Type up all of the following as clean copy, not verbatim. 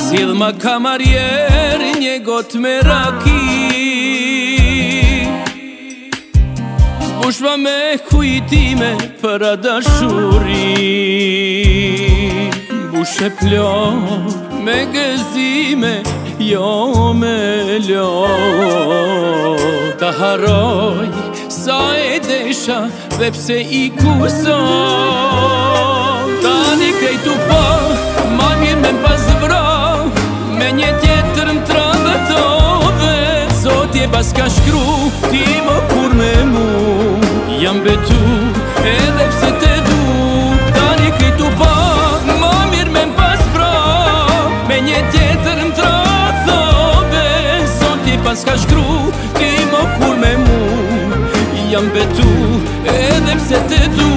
Zjedh ma kamarjer një gotë me raki, bushma me kujtime për a dashuri, bushe plor me gëzime, jo me lo. Ta haroj sa e desha dhe pse i kuso, tani krejtu po ma mirë me m'pas vra, me një tjetër m'tradhetove. Zotje pas ka shkru ti më kur me mu, jam betu edhe pse te du. Tani krejtu po ma mirë me m'pas vra, me një tjetër m'tradhetove. Zotje pas ka shkru ti më kur me mu, jam betu edhe pse te du.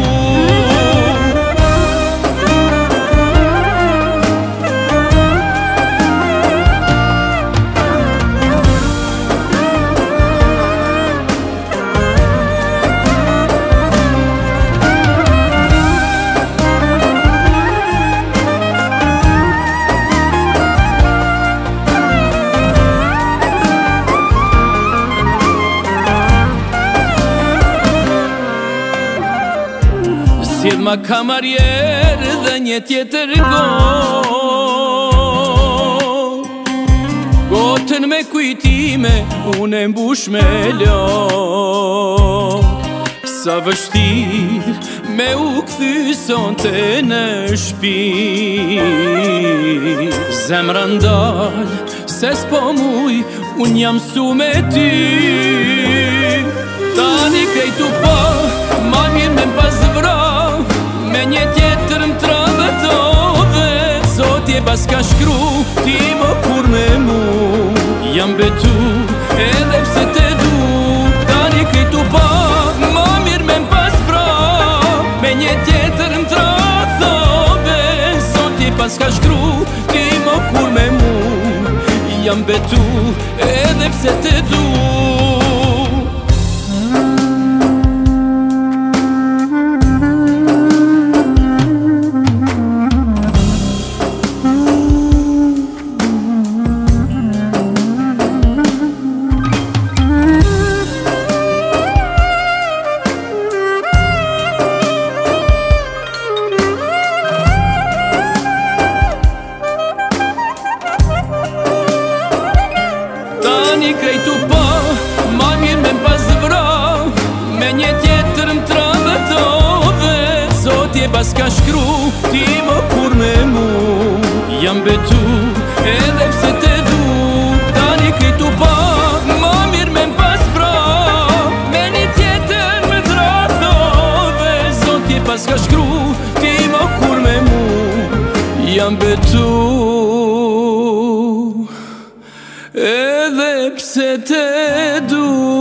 Zjedh ma kamarjer dhe një tjetër gotën me kujtime, unë e mbush me lo. Sa vështirë me u kthy sonte në shpi, zemra ndal se s'po muj, unë jam su me ty. Tani krejtu po ma mirë me m'pas vra, me një tjetër m'tradhetove. Zotje pas ka shkru ti më kur me mu, jam betu edhe pse te du. Tani krejtu po ma mirë me m'pas vra, me një tjetër m'tradhetove. Zotje pas ka shkru ti më kur me mu, jam betu edhe pse te du. Tani krejtu po ma mirë me m'pas vra, me një tjetër m'tradhetove. Zotje pas ka shkru ti më kur me mu, jam betu edhe pse te du. Tani krejtu po ma mirë me m'pas vra, me një tjetër m'tradhetove. Zotje pas ka shkru ti më kur me mu, jam betu edhe pse te du.